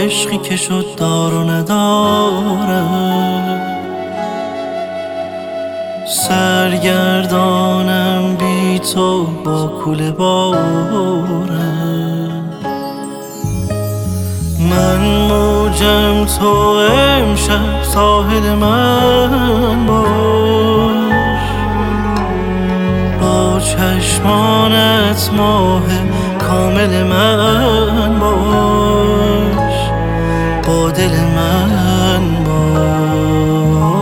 عشقی که شد دار و نداره، سرگردانم بی تو با کوله باره. من موجم تو امشب ساحل من باش، با چشمانت ماه کامل من باش، با دل من باش.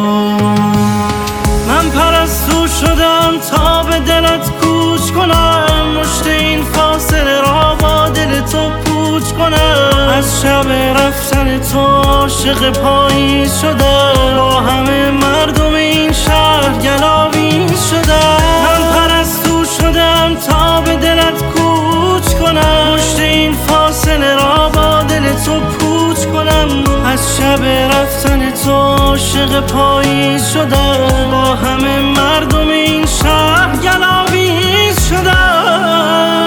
من پرستو شدم تا به دلت کوچ کنم، مشت این فاصله را با دل تو پوچ کنم. از شب رفتن تو عاشق پاییز شدم، با همه مردم این شهر گلاویز شدم. من پرستو شدم تا به دلت کوچ کنم، مشت این فاصله را با دل تو پوچ کنم. از شب رفتن تو عاشق پاییز شدم، با همه مردم این شهر گلاویز شدم.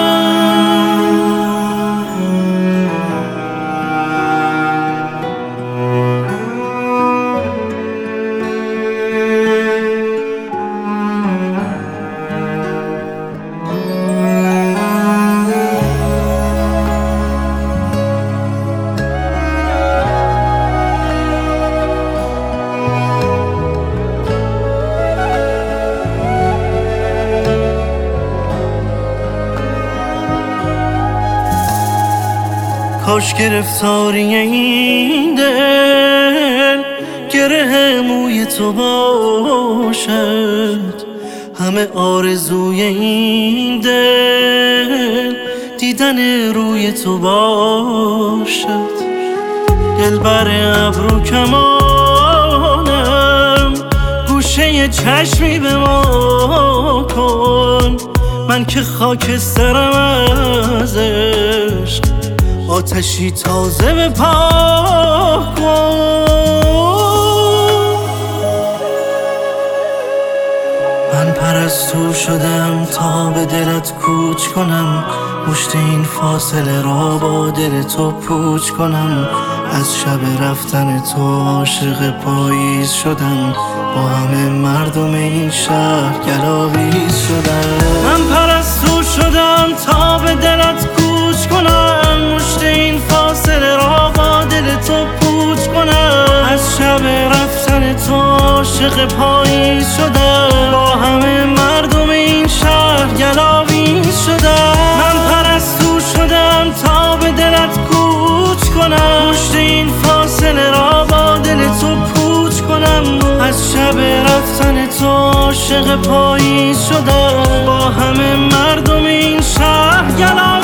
کاش گرفتاری این دل گره موی تو باشد، همه آرزوی این دل دیدن روی تو باشد. دلبر ابرو کمانم، گوشه چشمی به ما کن. من که خاکسترم از عشق، آتشی تازه به پا کن. من پرستو شدم تا به دلت کوچ کنم، مشت این فاصله را با دل تو پوچ کنم. از شب رفتن تو عاشق پاییز شدم، با همه مردم این شهر گلاویز شدم. من پرستو شدم تا به دلت کوچ کنم، مشت این فاصله را با دل تو پوچ کنم. از شب رفتن تو عاشق پاییز شدم، با همه مردم این شهر گلاویز شدم. من پرستو شدم تا به دلت کوچ کنم، مشت این فاصله را با دل تو پوچ کنم. از شب رفتن تو عاشق پاییز شدم، با همه مردم این شهر گلاویز